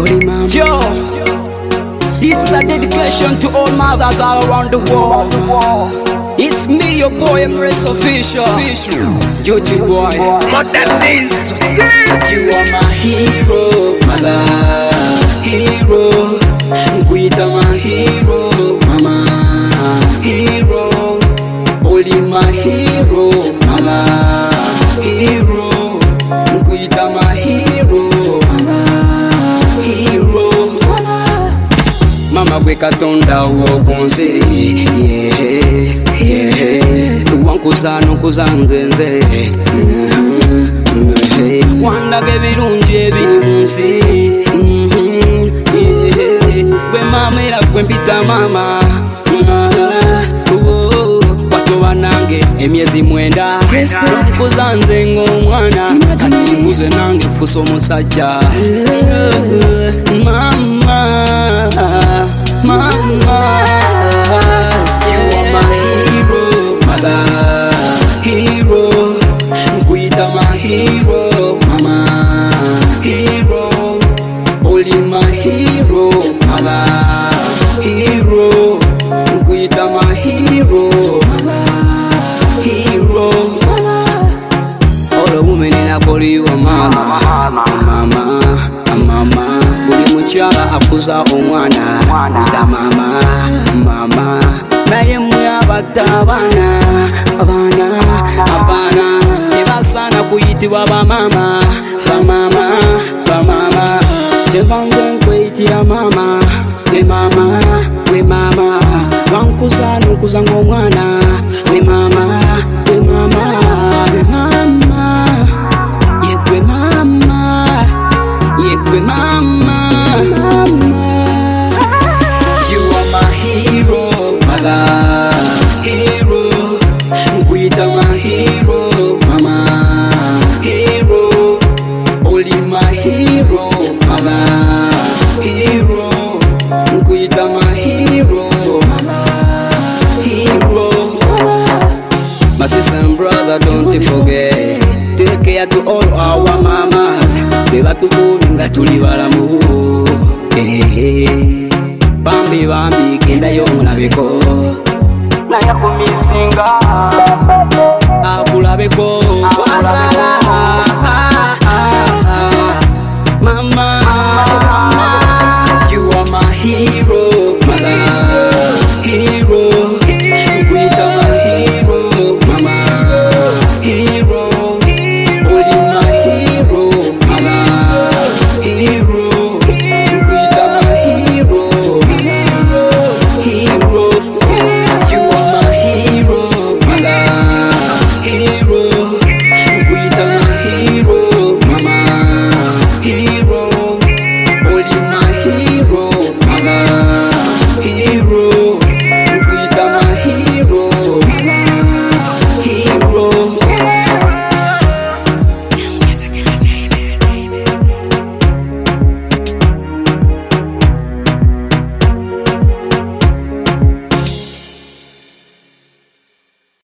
Yo, this is a dedication to all mothers all around the world. It's me, your boy, Emrys Official. Duty boy. Modernize. You are my hero, mother. Hero. Nkuita my hero, mama. Hero. Only my hero, mother. Hero. Nkuita my hero, mama. Hero. Mama gwe katonda wokunze, wankuza nokuza nzenze, wandaga ebirungi ebiri munsi, gwe mama era gwe mpita mama, watoba nange emyezi 9, nokuza nze ng'omwana, ati nkuze nange fusa omusajja. Mama, you are my hero, mother. Hero, nkuita my hero, mama. Hero, only my hero, mother. Hero, nkuita my hero, mama. Hero, all the women in a call you a mama, mama. Buli mukyala akuza omwana ita mama naye mwe abatta abaana tebasaana kuyitibwa bamama tebanze nkweyitira mama we mama wankuza nokuza ng'omwana we mama yegwe mama. You are my hero, mother. Hero, nkuita my hero, mama. Hero, only my hero, mother. Hero, nkuita my hero, mama. Hero. My sister and brother, don't forget. Take care to all our mamas. Beba tukuninga tuli balamu. Bambi kenda yo mulabeko. Naya kumisinga. Akulabeko.